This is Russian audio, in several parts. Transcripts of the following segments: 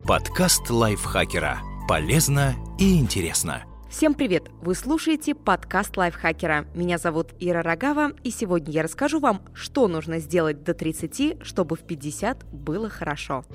Подкаст лайфхакера. Полезно и интересно. Всем привет! Вы слушаете подкаст лайфхакера. Меня зовут Ира Рогава, и сегодня я расскажу вам, что нужно сделать до 30, чтобы в 50 было хорошо.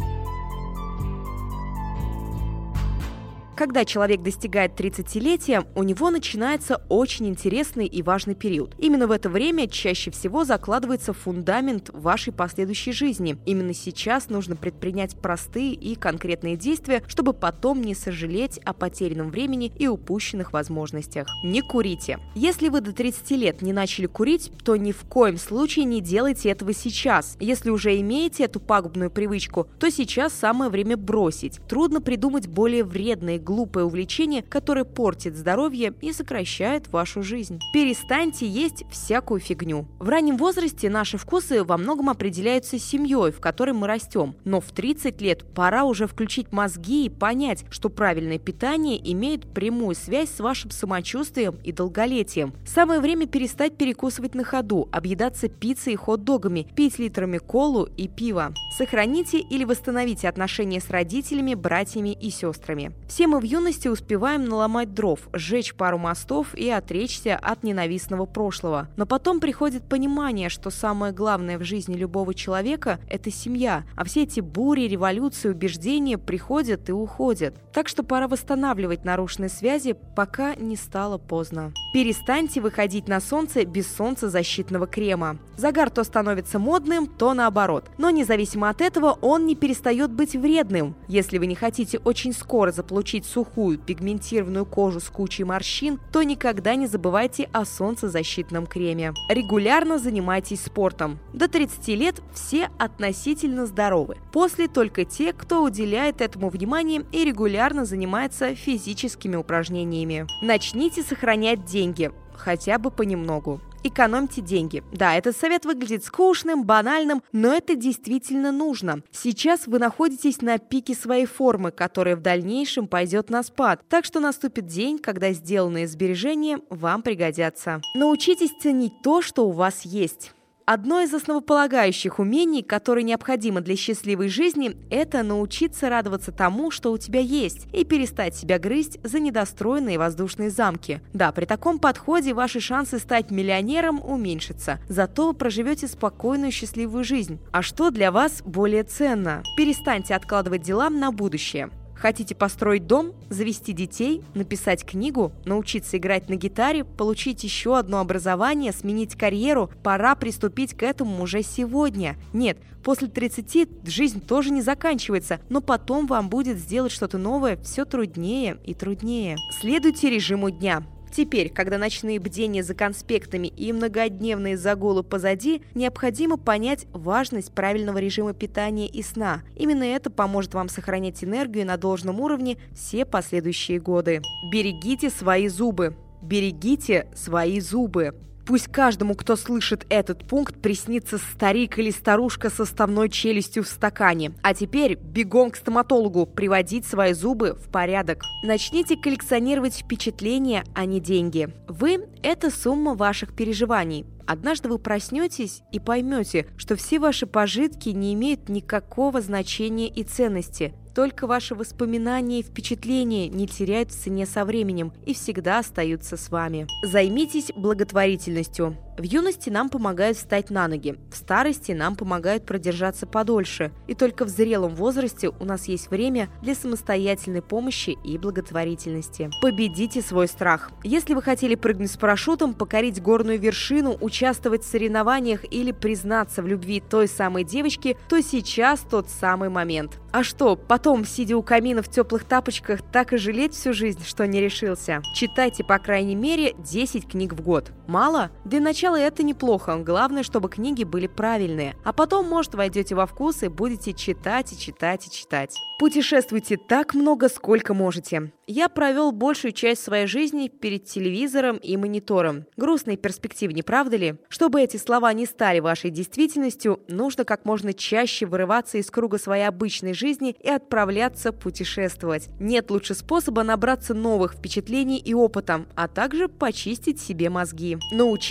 Когда человек достигает 30-летия, у него начинается очень интересный и важный период. Именно в это время чаще всего закладывается фундамент вашей последующей жизни. Именно сейчас нужно предпринять простые и конкретные действия, чтобы потом не сожалеть о потерянном времени и упущенных возможностях. Не курите. Если вы до 30 лет не начали курить, то ни в коем случае не делайте этого сейчас. Если уже имеете эту пагубную привычку, то сейчас самое время бросить. Трудно придумать более вредные, глупое увлечение, которое портит здоровье и сокращает вашу жизнь. Перестаньте есть всякую фигню. В раннем возрасте наши вкусы во многом определяются семьей, в которой мы растем. Но в 30 лет пора уже включить мозги и понять, что правильное питание имеет прямую связь с вашим самочувствием и долголетием. Самое время перестать перекусывать на ходу, объедаться пиццей и хот-догами, пить литрами колу и пива. Сохраните или восстановите отношения с родителями, братьями и сестрами. Все мы в юности успеваем наломать дров, сжечь пару мостов и отречься от ненавистного прошлого. Но потом приходит понимание, что самое главное в жизни любого человека – это семья, а все эти бури, революции, убеждения приходят и уходят. Так что пора восстанавливать нарушенные связи, пока не стало поздно. Перестаньте выходить на солнце без солнцезащитного крема. Загар то становится модным, то наоборот. Но независимо от этого, он не перестает быть вредным. Если вы не хотите очень скоро заполучить сухую пигментированную кожу с кучей морщин, то никогда не забывайте о солнцезащитном креме. Регулярно занимайтесь спортом. До 30 лет все относительно здоровы. После только те, кто уделяет этому внимание и регулярно занимается физическими упражнениями. Начните сохранять деньги, хотя бы понемногу. Экономьте деньги. Да, этот совет выглядит скучным, банальным, но это действительно нужно. Сейчас вы находитесь на пике своей формы, которая в дальнейшем пойдет на спад. Так что наступит день, когда сделанные сбережения вам пригодятся. Научитесь ценить то, что у вас есть. Одно из основополагающих умений, которое необходимо для счастливой жизни, это научиться радоваться тому, что у тебя есть, и перестать себя грызть за недостроенные воздушные замки. Да, при таком подходе ваши шансы стать миллионером уменьшатся, зато вы проживете спокойную счастливую жизнь. А что для вас более ценно? Перестаньте откладывать дела на будущее. Хотите построить дом, завести детей, написать книгу, научиться играть на гитаре, получить еще одно образование, сменить карьеру? Пора приступить к этому уже сегодня. Нет, после 30 жизнь тоже не заканчивается, но потом вам будет сделать что-то новое все труднее и труднее. Следуйте режиму дня. Теперь, когда ночные бдения за конспектами и многодневные загулы позади, необходимо понять важность правильного режима питания и сна. Именно это поможет вам сохранять энергию на должном уровне все последующие годы. Берегите свои зубы. Берегите свои зубы. Пусть каждому, кто слышит этот пункт, приснится старик или старушка со вставной челюстью в стакане. А теперь бегом к стоматологу приводить свои зубы в порядок. Начните коллекционировать впечатления, а не деньги. Вы – это сумма ваших переживаний. Однажды вы проснетесь и поймете, что все ваши пожитки не имеют никакого значения и ценности. Только ваши воспоминания и впечатления не теряют в цене со временем и всегда остаются с вами. Займитесь благотворительностью. В юности нам помогают встать на ноги, в старости нам помогают продержаться подольше, и только в зрелом возрасте у нас есть время для самостоятельной помощи и благотворительности. Победите свой страх. Если вы хотели прыгнуть с парашютом, покорить горную вершину, участвовать в соревнованиях или признаться в любви той самой девочке, то сейчас тот самый момент. А что, потом, сидя у камина в теплых тапочках, так и жалеть всю жизнь, что не решился? Читайте, по крайней мере, 10 книг в год. Мало? Для начала это неплохо, главное, чтобы книги были правильные. А потом, может, войдете во вкус и будете читать и читать и читать. Путешествуйте так много, сколько можете. Я провел большую часть своей жизни перед телевизором и монитором. Грустные перспективы, не правда ли? Чтобы эти слова не стали вашей действительностью, нужно как можно чаще вырываться из круга своей обычной жизни и отправляться путешествовать. Нет лучше способа набраться новых впечатлений и опыта, а также почистить себе мозги. Научитесь медитировать.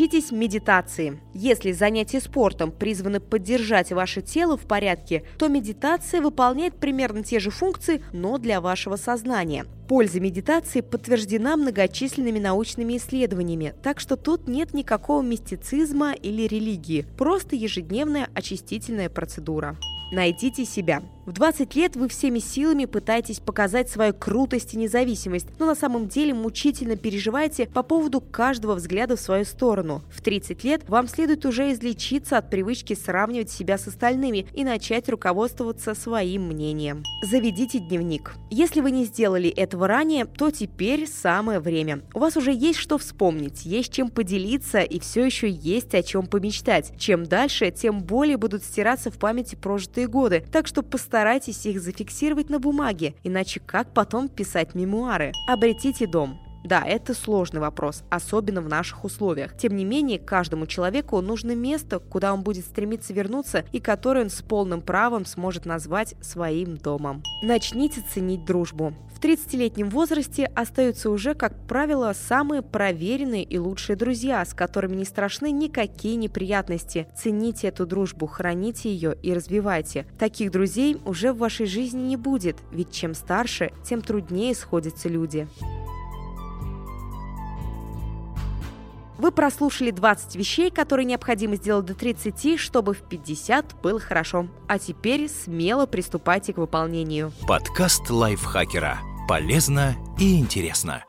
Медитации. Если занятия спортом призваны поддержать ваше тело в порядке, то медитация выполняет примерно те же функции, но для вашего сознания. Польза медитации подтверждена многочисленными научными исследованиями, так что тут нет никакого мистицизма или религии, просто ежедневная очистительная процедура. Найдите себя. В 20 лет вы всеми силами пытаетесь показать свою крутость и независимость, но на самом деле мучительно переживаете по поводу каждого взгляда в свою сторону. В 30 лет вам следует уже излечиться от привычки сравнивать себя с остальными и начать руководствоваться своим мнением. Заведите дневник. Если вы не сделали этого ранее, то теперь самое время. У вас уже есть что вспомнить, есть чем поделиться и все еще есть о чем помечтать. Чем дальше, тем более будут стираться в памяти прожитые годы, так что постарайтесь их зафиксировать на бумаге, иначе как потом писать мемуары? Обретите дом. Да, это сложный вопрос, особенно в наших условиях. Тем не менее, каждому человеку нужно место, куда он будет стремиться вернуться и которое он с полным правом сможет назвать своим домом. Начните ценить дружбу. В 30-летнем возрасте остаются уже, как правило, самые проверенные и лучшие друзья, с которыми не страшны никакие неприятности. Цените эту дружбу, храните ее и развивайте. Таких друзей уже в вашей жизни не будет, ведь чем старше, тем труднее сходятся люди. Вы прослушали 20 вещей, которые необходимо сделать до 30, чтобы в 50 было хорошо. А теперь смело приступайте к выполнению. Подкаст лайфхакера. Полезно и интересно.